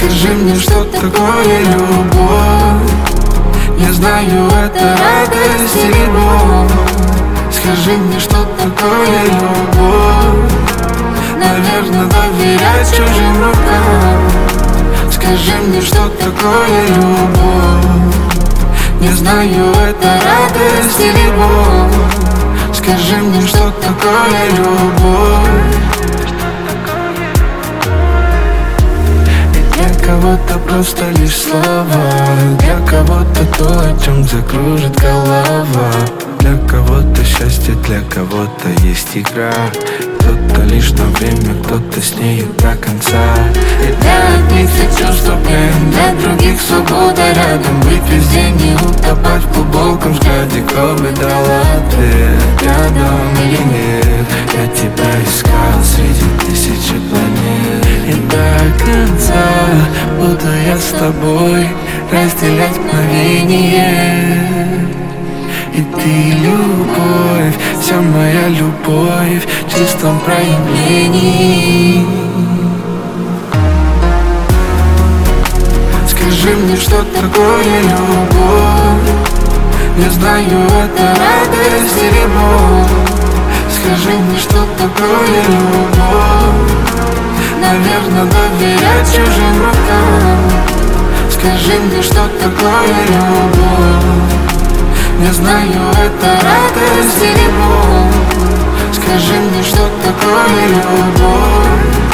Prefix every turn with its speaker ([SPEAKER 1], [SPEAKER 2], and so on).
[SPEAKER 1] Скажи мне, что такое любовь. Не знаю, это радость или боль. Скажи мне, что такое любовь. Наверное, доверять чужим рукам. Скажи мне, что такое любовь. Не знаю, это радость или боль. Скажи мне, что такое любовь. Для кого-то просто лишь слова, для кого-то то, о чем закружит голова. Для кого-то счастье, для кого-то есть игра. Кто-то лишь на время, кто-то с нею до конца. И для одних все чувства плен, для других свобода рядом. Быть везде, не утопать в глубоком взгляде. Кто бы дал ответ, рядом или нет. Я тебя искал среди тысячи планет. И до конца буду я с тобой разделять мгновение. И ты любовь, вся моя любовь в чистом проявлении. Скажи мне, что такое любовь. Не знаю, это радость или боль. Скажи мне, что такое любовь. Наверное, доверять чужим рукам. Скажи мне, что такое любовь. Не знаю, это радость или боль. Скажи мне, что такое любовь.